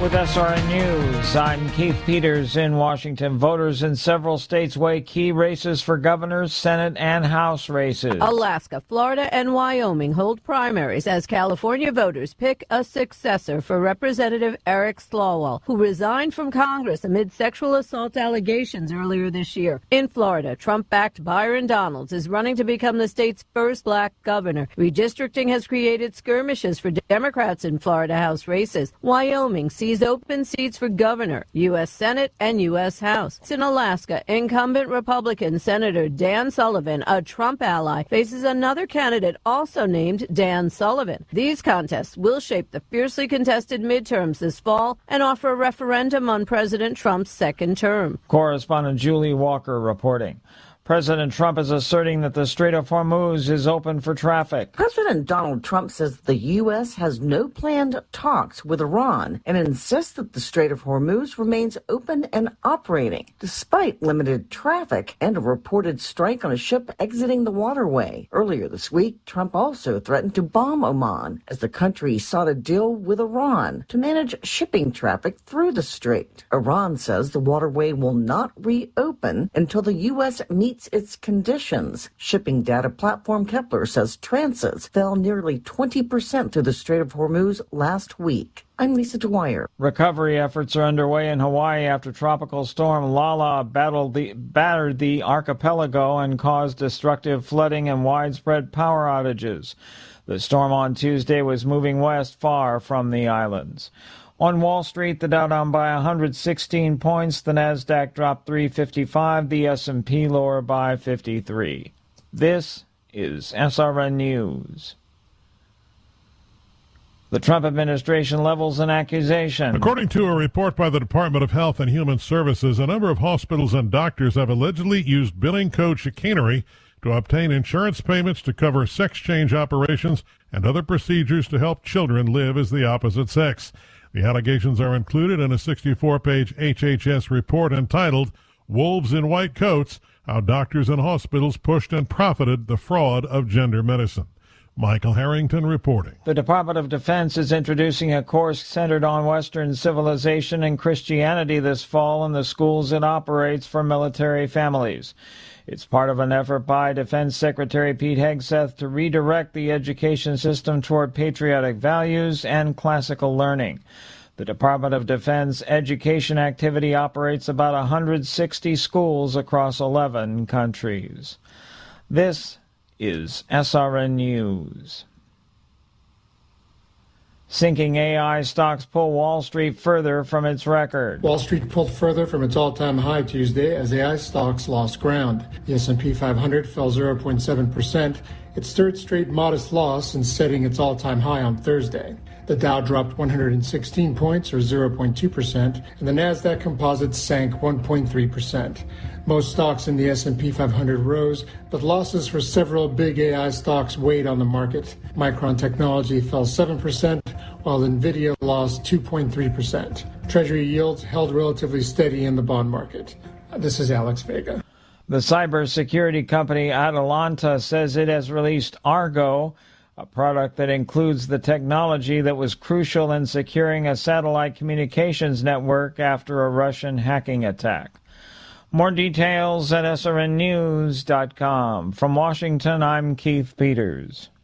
with SRN News. I'm Keith Peters in Washington. Voters in several states weigh key races for governors, Senate, and House races. Alaska, Florida, and Wyoming hold primaries as California voters pick a successor for Representative Eric Swalwell, who resigned from Congress amid sexual assault allegations earlier this year. In Florida, Trump-backed Byron Donalds is running to become the state's first black governor. Redistricting has created skirmishes for Democrats in Florida House races. Wyoming sees open seats for governor, U.S. Senate, and U.S. House. In Alaska, incumbent Republican Senator Dan Sullivan, a Trump ally, faces another candidate also named Dan Sullivan. These contests will shape the fiercely contested midterms this fall and offer a referendum on President Trump's second term. Correspondent Julie Walker reporting. President Trump is asserting that the Strait of Hormuz is open for traffic. President Donald Trump says the U.S. has no planned talks with Iran and insists that the Strait of Hormuz remains open and operating, despite limited traffic and a reported strike on a ship exiting the waterway. Earlier this week, Trump also threatened to bomb Oman as the country sought a deal with Iran to manage shipping traffic through the strait. Iran says the waterway will not reopen until the U.S. meets its conditions. Shipping data platform Kepler says transits fell nearly 20% through the Strait of Hormuz last week. I'm Lisa Dwyer. Recovery efforts are underway in Hawaii after Tropical Storm Lala battered the archipelago and caused destructive flooding and widespread power outages. The storm on Tuesday was moving west far from the islands. On Wall Street, the Dow down by 116 points, the Nasdaq dropped 355, the S&P lower by 53. This is SRN News. The Trump administration levels an accusation. According to a report by the Department of Health and Human Services, a number of hospitals and doctors have allegedly used billing code chicanery to obtain insurance payments to cover sex change operations and other procedures to help children live as the opposite sex. The allegations are included in a 64-page HHS report entitled Wolves in White Coats, How Doctors and Hospitals Pushed and Profited the Fraud of Gender Medicine. Michael Harrington reporting. The Department of Defense is introducing a course centered on Western civilization and Christianity this fall in the schools it operates for military families. It's part of an effort by Defense Secretary Pete Hegseth to redirect the education system toward patriotic values and classical learning. The Department of Defense education activity operates about 160 schools across 11 countries. This is SRN News. Sinking AI stocks pull Wall Street further from its record. Wall Street pulled further from its all-time high Tuesday as AI stocks lost ground. The S&P 500 fell 0.7%, its third straight modest loss since setting its all-time high on Thursday. The Dow dropped 116 points, or 0.2%, and the Nasdaq Composite sank 1.3%. Most stocks in the S&P 500 rose, but losses for several big AI stocks weighed on the market. Micron Technology fell 7%, while NVIDIA lost 2.3%. Treasury yields held relatively steady in the bond market. This is Alex Vega. The cybersecurity company Atalanta says it has released Argo, a product that includes the technology that was crucial in securing a satellite communications network after a Russian hacking attack. More details at srnnews.com. From Washington, I'm Keith Peters.